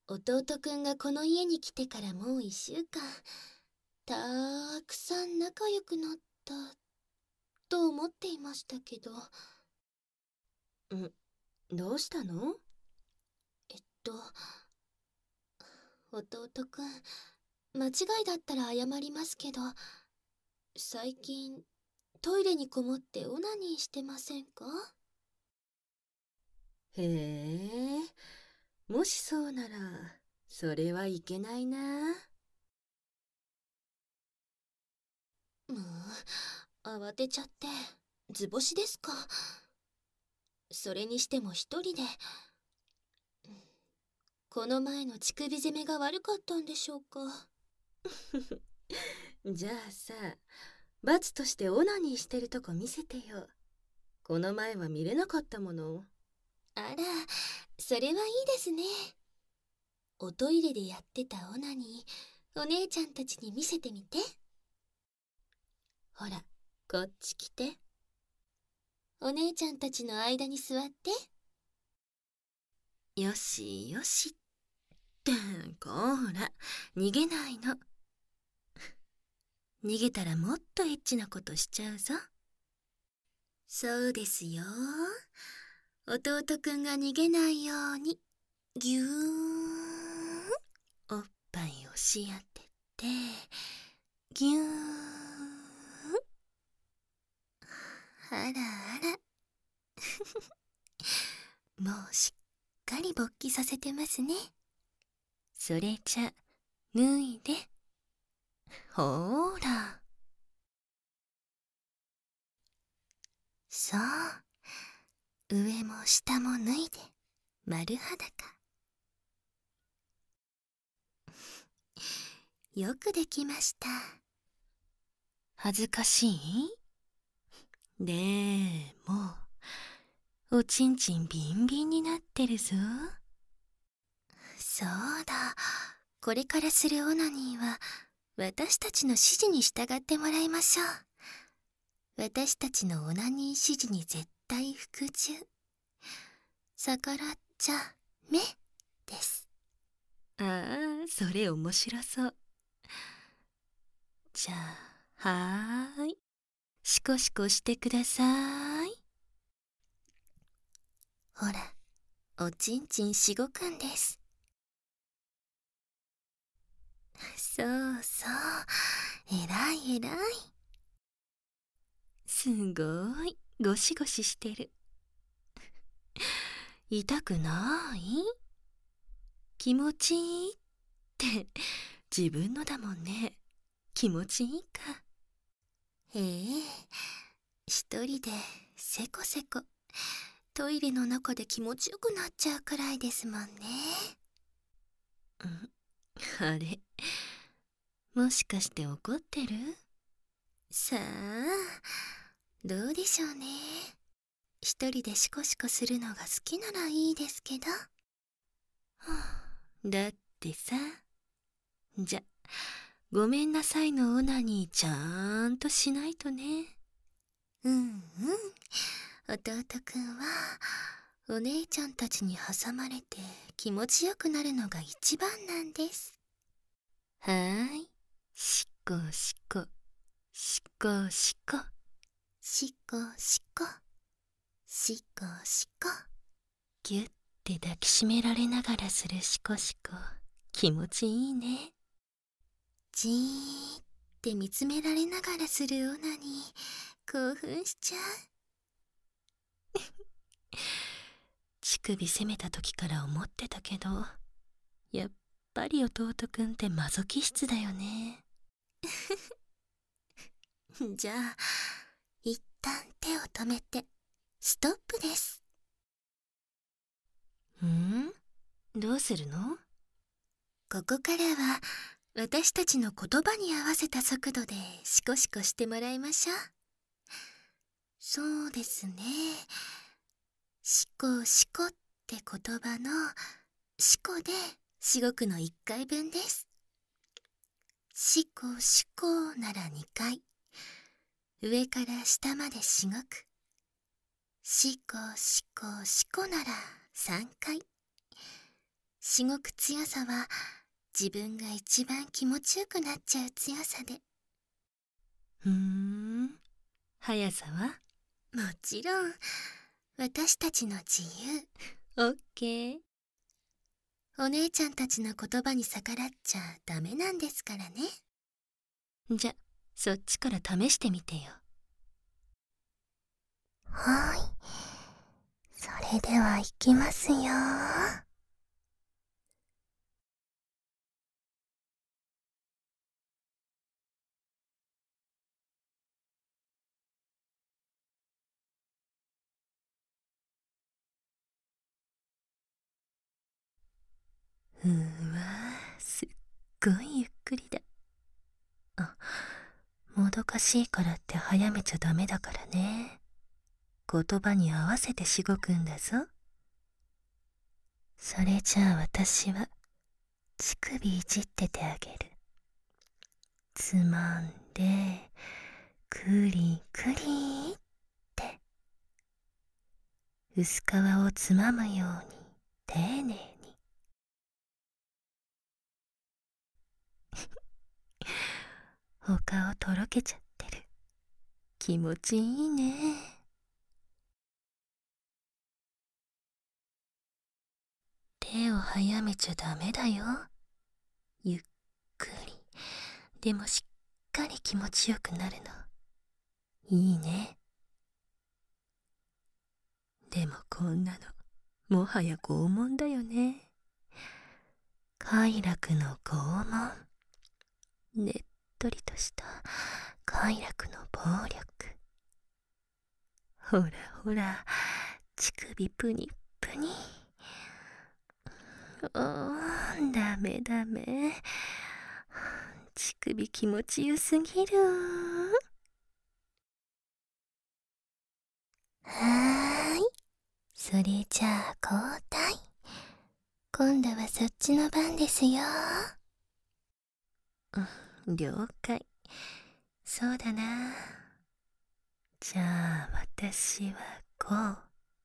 弟くんがこの家に来てからもう1週間、たくさん仲良くなったと思っていましたけど。 どうしたの？ えっと、弟くん、間違いだったら謝りますけど、最近トイレにこもってオナニーしてませんか？ へえ、もしそうなら、それはいけないな。 もう、慌てちゃって、図星ですか。それにしても一人で、この前の乳首攻めが悪かったんでしょうか。 じゃあさ、罰としてオナニーしてるとこ見せてよ。この前は見れなかったもの。 あら、それはいいですね。おトイレでやってたオナニー、お姉ちゃんたちに見せてみて。 ほら、こっち来て。 お姉ちゃんたちの間に座って。 よしよしってこら、逃げないの。逃げたらもっとエッチなことしちゃうぞ。 そうですよ。弟くんが逃げないように、ぎゅーん。 おっぱい押し当てて、ぎゅーん。 あらあら。もうしっかり勃起させてますね。 それじゃ、脱いで。ほーら。 そう。上も下も脱いで、丸裸。よくできました。 恥ずかしい？でも、おちんちんビンビンになってるぞ。 そうだ。これからするオナニーは、私たちの指示に従ってもらいましょう。私たちのオナニー指示に絶対服従。逆らっちゃめです。 ああ、それ面白そう。じゃあ、はーい。シコシコしてください。 ほら、おちんちんしごくんです。そうそう。えらいえらい。 すごい、ゴシゴシしてる。痛くない？気持ちいいって自分のだもんね。気持ちいいか。 ええ、一人でせこせこトイレの中で気持ちよくなっちゃうくらいですもんね。 あれ、もしかして怒ってる？ さあ、どうでしょうね。一人でシコシコするのが好きならいいですけど。 だってさ、じゃ、ごめんなさいのオナニーちゃんとしないとね。 うんうん。弟くんは、お姉ちゃんたちに挟まれて気持ちよくなるのが一番なんです。 はーい。しこしこ、しこしこ。 しこしこ、しこしこ。 ぎゅって抱きしめられながらするしこしこ。気持ちいいね。 じーって見つめられながらするオナに興奮しちゃう。 乳首攻めた時から思ってたけど、やっぱり弟くんってマゾ気質だよね。 じゃあ、一旦手を止めて、ストップです。 どうするの？ ここからは、私たちの言葉に合わせた速度でシコシコしてもらいましょう。そうですね。シコシコって言葉のシコでしごくの1回分です。シコシコなら2回。上から下までしごく。シコシコシコなら3回。 しごく強さは自分が一番気持ちよくなっちゃう強さで。 速さは？ もちろん私たちの自オッケー。 由。お姉ちゃんたちの言葉に逆らっちゃダメなんですからね。 じゃ、そっちから試してみてよ。 はーい。それでは行きますよ。 すっごいゆっくりだ。あ、もどかしいからって早めちゃダメだからね。言葉に合わせてしごくんだぞ。それじゃあ私は乳首いじっててあげる。つまんでクリクリって薄皮をつまむように丁寧に。お顔とろけちゃってる。気持ちいいね。手を早めちゃダメだよ。ゆっくりでもしっかり気持ちよくなるの。いいね。でもこんなのもはや拷問だよね。快楽の拷問。ねっとりとした快楽の暴力。ほらほら、乳首プニプニ。ダメダメ。乳首気持ちよすぎる。 はーい。それじゃあ交代。今度はそっちの番ですよ。 了解。そうだな。じゃあ私はこう。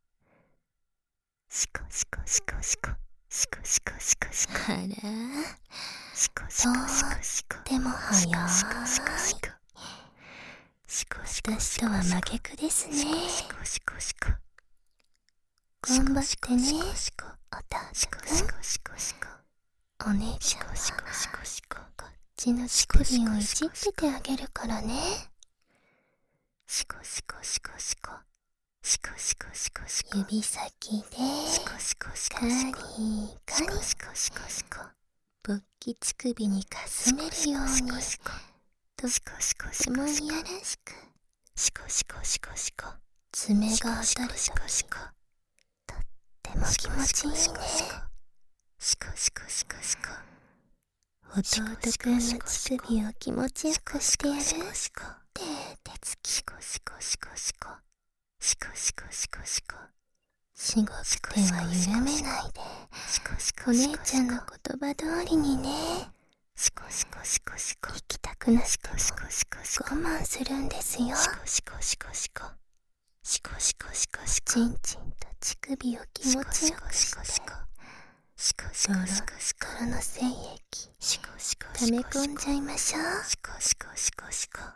シコシコシコシコシコシコシコシコ。 あら、 シコシコシコシコ。 でも早い。 シコシコシコシコ。シコシコ私とは真逆ですね。 シコシコシコ。 頑張ってね、 シコシコお父シコさん。 シコシコシコ。 お姉ちゃんはシコシコシコ。 こっちの乳首をいじっててあげるからね。 シコシコシコシコ。シコシコシコシコ。 指先でシコシコシコカリシコ。 カリシコシコシコ。 勃起乳首にかすめるようにとシコシコシてもいコシコ。 やらしくシコシコシコシコ。 爪が当たるとシコシコ。 とっても気持ちいいね。 シコシコシコシコ。 弟くんの乳首を気持ちよくしてやるって手つき。 シコシコシコシコ。シコシコシコシコ。 しごく手は緩めないで、お姉ちゃんの言葉通りにね。 シコシコシコシコ。 行きたくなってもシコシコシコ。 我慢するんですよ。 シコシコシコシコ。シコシコシコシコ。 ちんちんと乳首を気持ちよくしてシコシコシドロコシコシコ。 ッドロの精液シコシコ溜めシコシコ。 込んじゃいましょう。 シコシコシコシコ。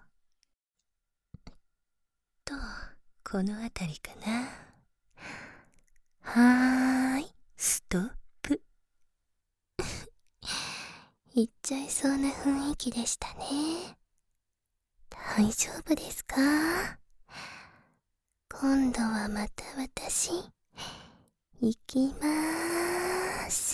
と、このあたりかな。はーい、ストップ。 行っちゃいそうな雰囲気でしたね。大丈夫ですか？今度はまた私行きまーす。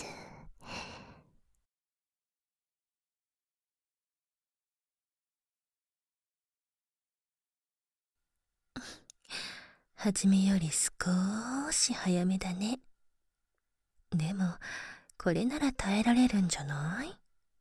初めより少し早めだね。でもこれなら耐えられるんじゃない？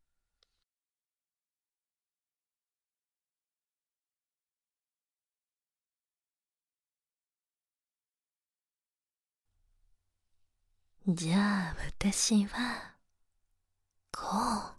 じゃあ私はこう。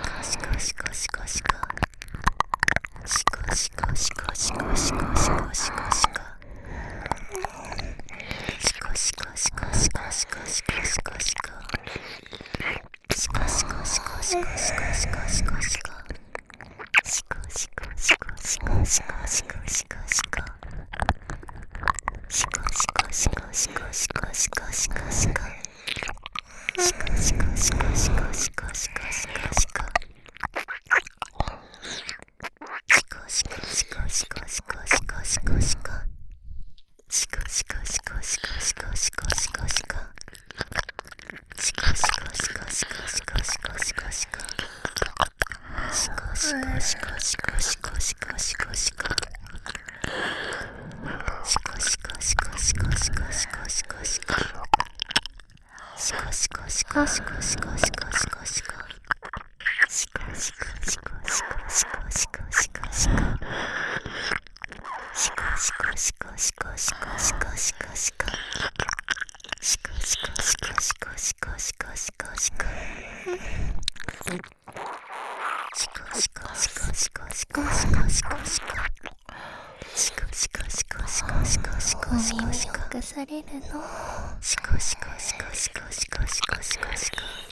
かされるの。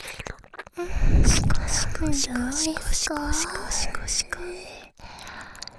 どうですか？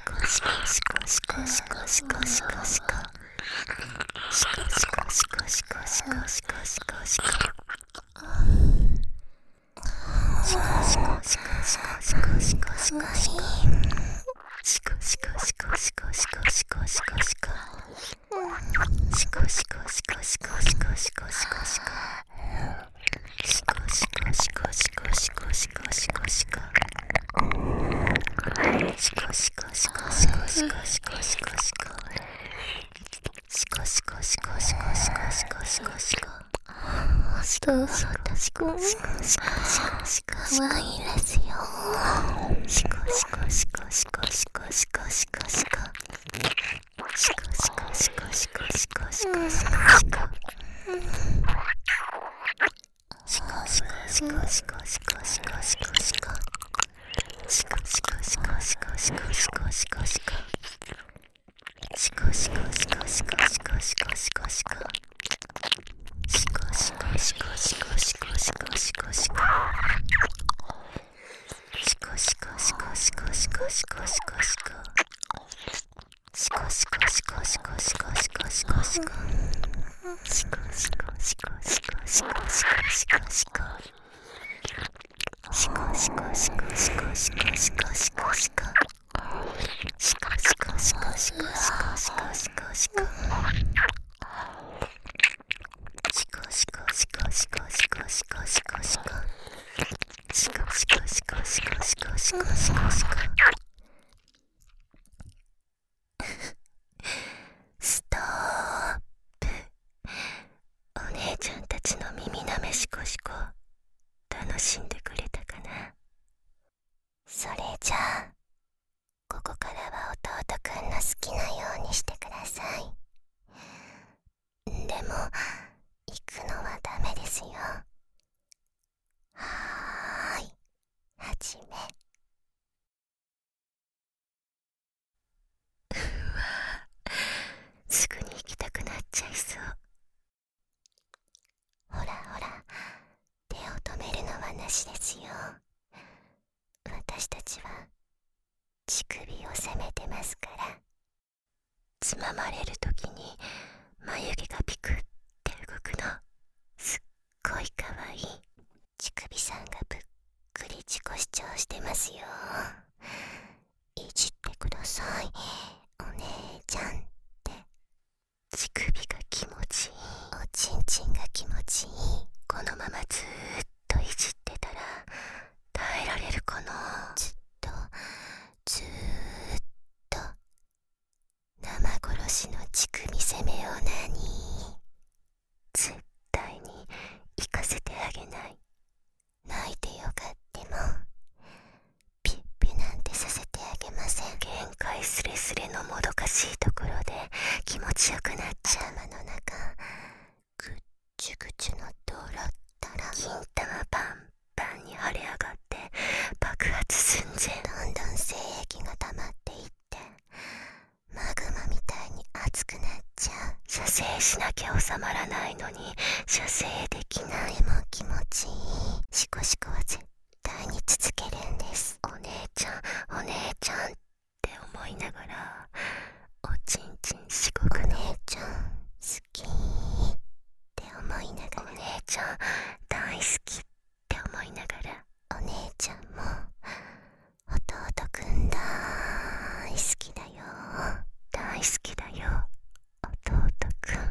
どうぞかわいいですよ。ストップ。お姉ちゃんたちの耳なめしこしこ楽しんでくれたかな。それじゃあここからは弟くんの好きなようにしてください。でも行くのはダメですよ。はーい、始め。すぐに行きたくなっちゃいそう。ほらほら、手を止めるのはなしですよ。私たちは乳首を責めてますから。つままれるときに眉毛がピクって動くのすっごいかわいい。乳首さんがぷっくり自己主張してますよ。いじってください、お姉ちゃんって。乳首が気持ちいい。おちんちんが気持ちいい。このままずーっといじってたら耐えられるかな。ずーっと生殺しの乳首攻めを絶対に行かせてあげない。泣いてよがってもピッピなんてさせてあげません。限界スレスレのもどかしいところで気持ちよくなっちゃう。頭の中ぐっちゅぐちゅのドロったら金玉パンパンに腫れ上がって爆発寸前。どんどん精液が溜まっていってマグマみたいに熱くなっちゃう。射精しなきゃ収まらないのに射精できない。でも気持ちいい。シコシコは絶対に続けるんです。お姉ちゃんお姉ちゃんって思いながらおちんちんしごくの。お姉ちゃん好きって思いながら。お姉ちゃん大好きって思いながら。お姉ちゃんも弟くん大好きだよ。大好きだよ弟くん。